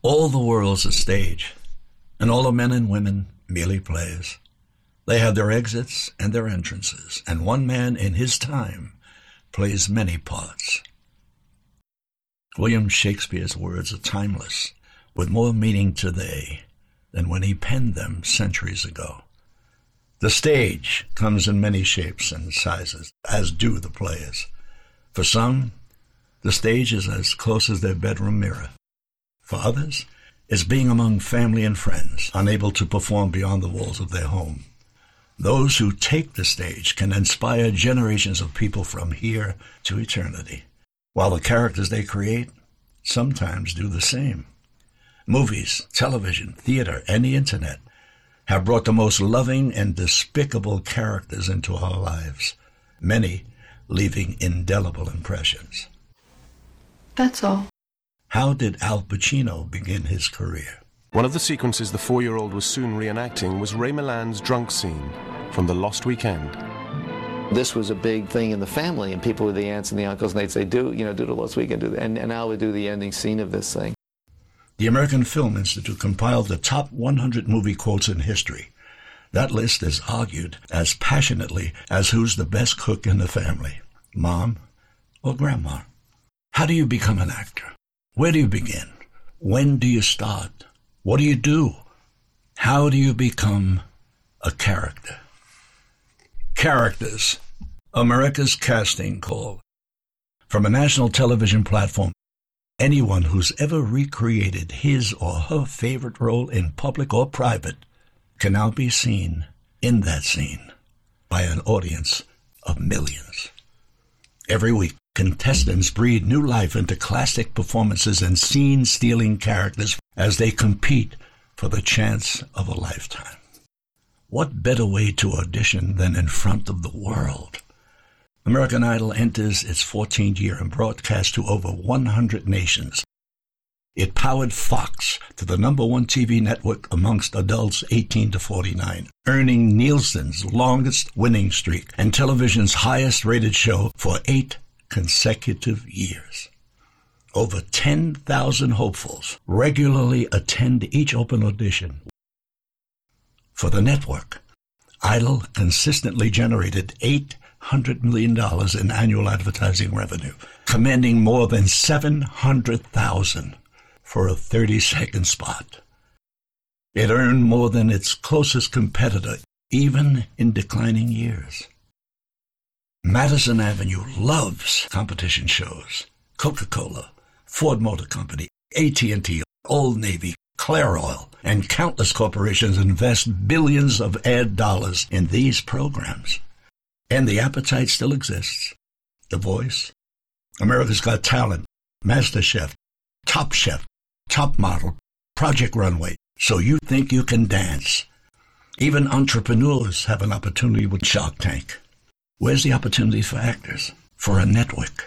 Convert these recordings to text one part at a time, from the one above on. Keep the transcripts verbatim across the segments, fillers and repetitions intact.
All the world's a stage, and all the men and women merely players. They have their exits and their entrances, and one man in his time plays many parts. William Shakespeare's words are timeless, with more meaning today than when he penned them centuries ago. The stage comes in many shapes and sizes, as do the players. For some, the stage is as close as their bedroom mirror. For others, it's being among family and friends, unable to perform beyond the walls of their home. Those who take the stage can inspire generations of people from here to eternity, while the characters they create sometimes do the same. Movies, television, theater, and the internet have brought the most loving and despicable characters into our lives, many leaving indelible impressions. That's all. How did Al Pacino begin his career? One of the sequences the four-year-old was soon reenacting was Ray Milland's drunk scene from The Lost Weekend. This was a big thing in the family, and people with the aunts and the uncles, and they'd say, do, you know, do The Lost Weekend, do the, and, and Al would do the ending scene of this thing. The American Film Institute compiled the top one hundred movie quotes in history. That list is argued as passionately as who's the best cook in the family, mom or grandma. How do you become an actor? Where do you begin? When do you start? What do you do? How do you become a character? Characters, America's casting call. From a national television platform, anyone who's ever recreated his or her favorite role in public or private can now be seen in that scene by an audience of millions. Every week, contestants breathe new life into classic performances and scene-stealing characters as they compete for the chance of a lifetime. What better way to audition than in front of the world? American Idol enters its fourteenth year and broadcasts to over one hundred nations. It powered Fox to the number one T V network amongst adults eighteen to forty-nine, earning Nielsen's longest winning streak and television's highest-rated show for eight consecutive years. Over ten thousand hopefuls regularly attend each open audition. For the network, Idol consistently generated eight hundred million dollars in annual advertising revenue, commanding more than seven hundred thousand dollars for a thirty-second spot. It earned more than its closest competitor, even in declining years. Madison Avenue loves competition shows. Coca-Cola, Ford Motor Company, A T and T, Old Navy, Clair Oil, and countless corporations invest billions of ad dollars in these programs. And the appetite still exists. The Voice, America's Got Talent, MasterChef, Top Chef, Top Model, Project Runway, So You Think You Can Dance. Even entrepreneurs have an opportunity with Shark Tank. Where's the opportunity for actors? For a network?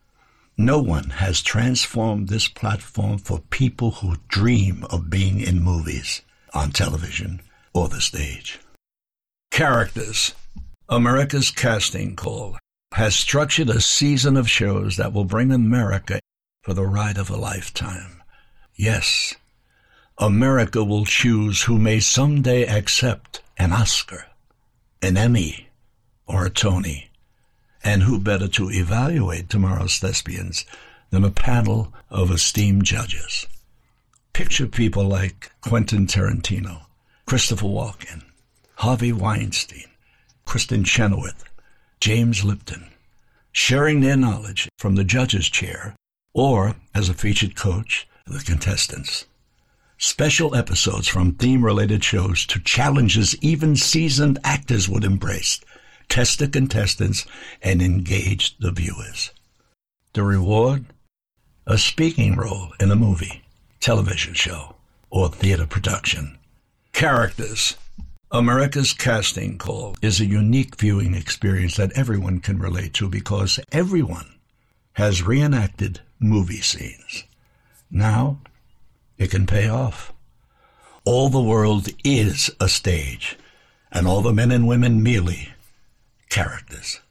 No one has transformed this platform for people who dream of being in movies, on television, or the stage. Characters, America's Casting Call, has structured a season of shows that will bring America for the ride of a lifetime. Yes, America will choose who may someday accept an Oscar, an Emmy, or a Tony. And who better to evaluate tomorrow's thespians than a panel of esteemed judges? Picture people like Quentin Tarantino, Christopher Walken, Harvey Weinstein, Kristen Chenoweth, James Lipton, sharing their knowledge from the judge's chair or as a featured coach for the contestants. Special episodes from theme-related shows to challenges even seasoned actors would embrace, test the contestants, and engage the viewers. The reward? A speaking role in a movie, television show, or theater production. Characters. America's Casting Call is a unique viewing experience that everyone can relate to because everyone has reenacted movie scenes. Now, it can pay off. All the world is a stage, and all the men and women merely characters.